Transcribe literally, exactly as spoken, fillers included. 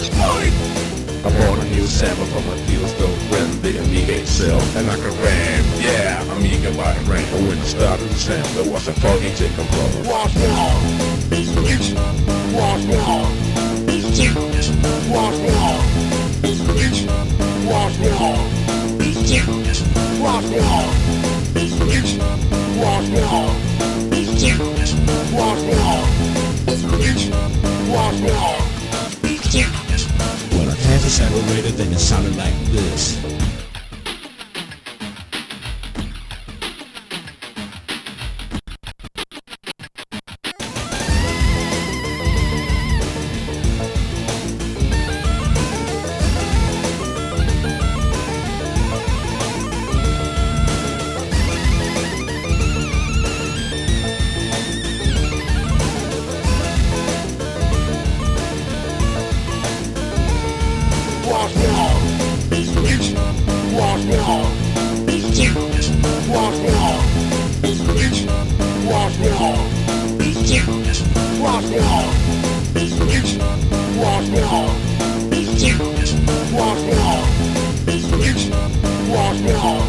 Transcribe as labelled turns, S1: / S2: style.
S1: I bought a new sample from a deal store when the Amiga itself. And I can ram, yeah, Amiga by the ram. But when I started the sample, it was a funky chicken blow. Wash me hard, wash me hard, wash me hard, wash me hard, wash me hard, wash me hard, wash me hard, wash me hard.
S2: Well, I can't be separated, then it sounded like this.
S1: Wash me hard, wash me hard, wash me hard, wash me hard, wash me hard, wash me hard, wash me hard, wash me hard.